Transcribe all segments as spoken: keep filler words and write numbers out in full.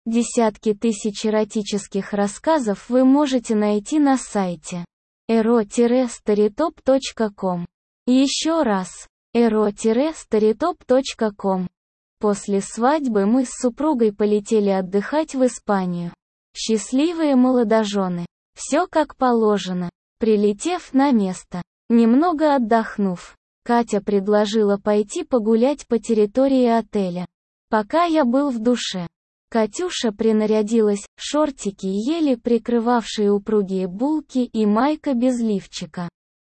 Десятки тысяч эротических рассказов вы можете найти на сайте эро старитоп точка ком. Еще раз, эро старитоп точка ком. После свадьбы мы с супругой полетели отдыхать в Испанию. Счастливые молодожены. Все как положено. Прилетев на место, немного отдохнув, Катя предложила пойти погулять по территории отеля. Пока я был в душе, Катюша принарядилась, шортики еле прикрывавшие упругие булки и майка без лифчика.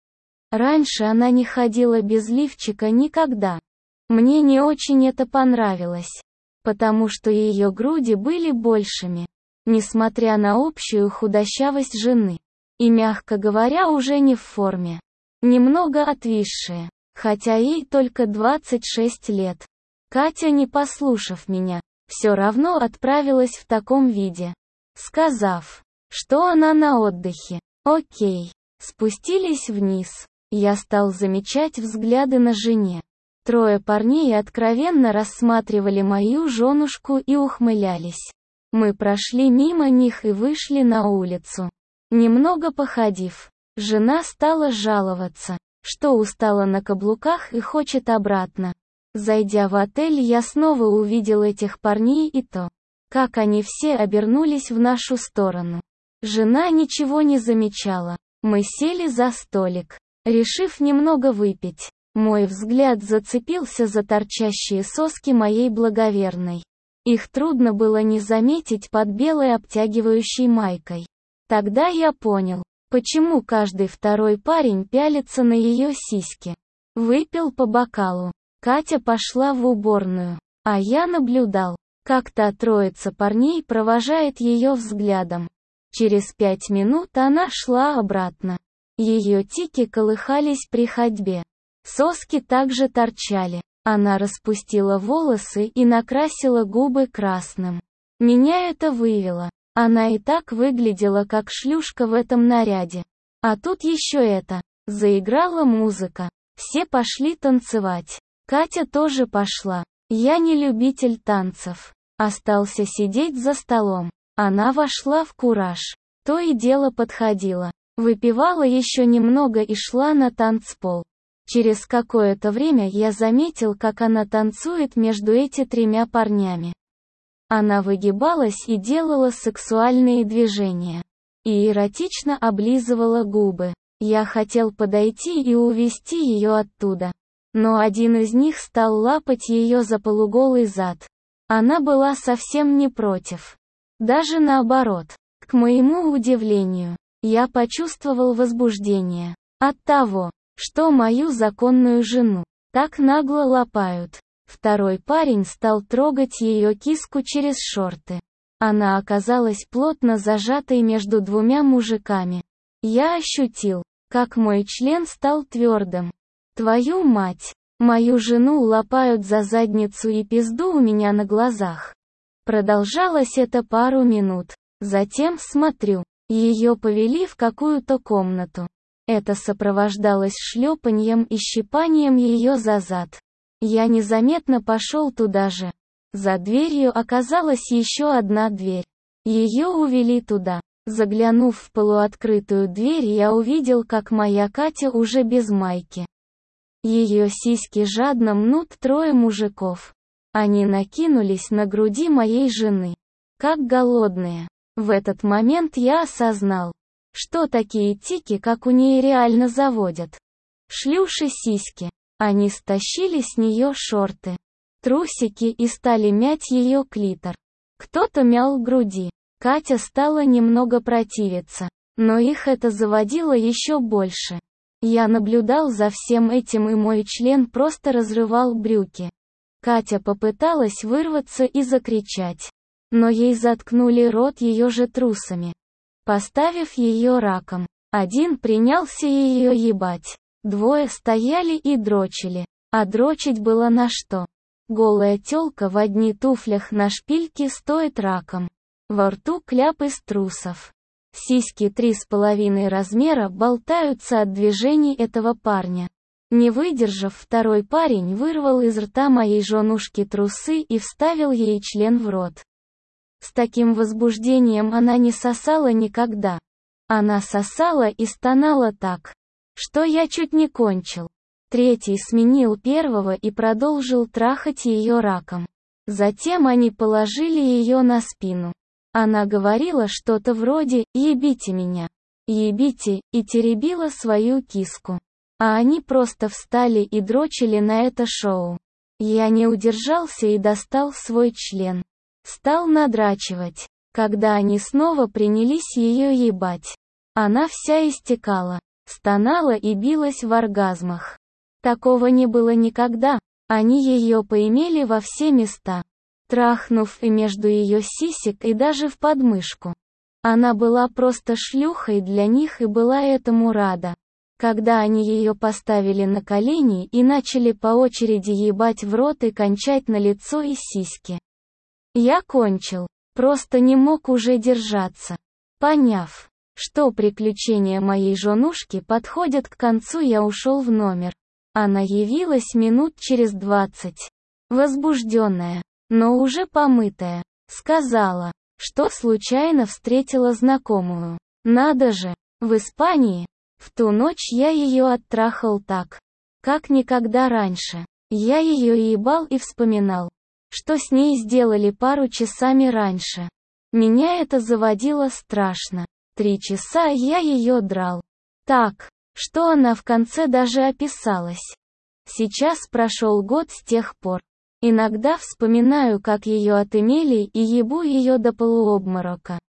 Раньше она не ходила без лифчика никогда. Мне не очень это понравилось, потому что ее груди были большими, несмотря на общую худощавость жены, и, мягко говоря, уже не в форме. Немного отвисшие, хотя ей только двадцать шесть лет. Катя, не послушав меня, все равно отправилась в таком виде, сказав, что она на отдыхе. Окей. Спустились вниз. Я стал замечать взгляды на жене. Трое парней откровенно рассматривали мою женушку и ухмылялись. Мы прошли мимо них и вышли на улицу. Немного походив, жена стала жаловаться, что устала на каблуках и хочет обратно. Зайдя в отель, я снова увидел этих парней и то, как они все обернулись в нашу сторону. Жена ничего не замечала. Мы сели за столик, решив немного выпить. Мой взгляд зацепился за торчащие соски моей благоверной. Их трудно было не заметить под белой обтягивающей майкой. Тогда я понял, почему каждый второй парень пялится на ее сиськи. Выпил по бокалу. Катя пошла в уборную, а я наблюдал, как та троица парней провожает ее взглядом. Через пять минут она шла обратно. Ее тики колыхались при ходьбе. Соски также торчали. Она распустила волосы и накрасила губы красным. Меня это вывело. Она и так выглядела как шлюшка в этом наряде. А тут еще это. Заиграла музыка. Все пошли танцевать. Катя тоже пошла. Я не любитель танцев. Остался сидеть за столом. Она вошла в кураж. То и дело подходила. Выпивала еще немного и шла на танцпол. Через какое-то время я заметил, как она танцует между этими тремя парнями. Она выгибалась и делала сексуальные движения. И эротично облизывала губы. Я хотел подойти и увести ее оттуда. Но один из них стал лапать ее за полуголый зад. Она была совсем не против. Даже наоборот. К моему удивлению, я почувствовал возбуждение от того, что мою законную жену так нагло лапают. Второй парень стал трогать ее киску через шорты. Она оказалась плотно зажатой между двумя мужиками. Я ощутил, как мой член стал твердым. Твою мать, мою жену лапают за задницу и пизду у меня на глазах. Продолжалось это пару минут. Затем смотрю, ее повели в какую-то комнату. Это сопровождалось шлепаньем и щипанием ее за зад. Я незаметно пошел туда же. За дверью оказалась еще одна дверь. Ее увели туда. Заглянув в полуоткрытую дверь, я увидел, как моя Катя уже без майки. Ее сиськи жадно мнут трое мужиков. Они накинулись на груди моей жены, как голодные. В этот момент я осознал, что такие тики, как у нее, реально заводят. Шлюши сиськи. Они стащили с нее шорты, трусики и стали мять ее клитор. Кто-то мял груди. Катя стала немного противиться, но их это заводило еще больше. Я наблюдал за всем этим, и мой член просто разрывал брюки. Катя попыталась вырваться и закричать, но ей заткнули рот ее же трусами, поставив ее раком. Один принялся ее ебать. Двое стояли и дрочили, а дрочить было на что. Голая тёлка в одни туфлях на шпильке стоит раком. Во рту кляп из трусов. Сиськи три с половиной размера болтаются от движений этого парня. Не выдержав, второй парень вырвал из рта моей женушки трусы и вставил ей член в рот. С таким возбуждением она не сосала никогда. Она сосала и стонала так, что я чуть не кончил. Третий сменил первого и продолжил трахать ее раком. Затем они положили ее на спину. Она говорила что-то вроде «ебите меня, ебите», и теребила свою киску. А они просто встали и дрочили на это шоу. Я не удержался и достал свой член. Стал надрачивать. Когда они снова принялись ее ебать, она вся истекала, стонала и билась в оргазмах. Такого не было никогда. Они ее поимели во все места, трахнув и между ее сисек и даже в подмышку. Она была просто шлюхой для них и была этому рада. Когда они ее поставили на колени и начали по очереди ебать в рот и кончать на лицо и сиськи. Я кончил. Просто не мог уже держаться. Поняв, что приключения моей женушки подходят к концу, я ушел в номер. Она явилась минут через двадцать. Возбужденная, но уже помытая. Сказала, что случайно встретила знакомую. Надо же, в Испании. В ту ночь я ее оттрахал так, как никогда раньше. Я ее ебал и вспоминал, что с ней сделали пару часами раньше. Меня это заводило страшно. Три часа я ее драл. Так, что она в конце даже описалась. Сейчас прошел год с тех пор. Иногда вспоминаю, как ее отымели, и ебу ее до полуобморока.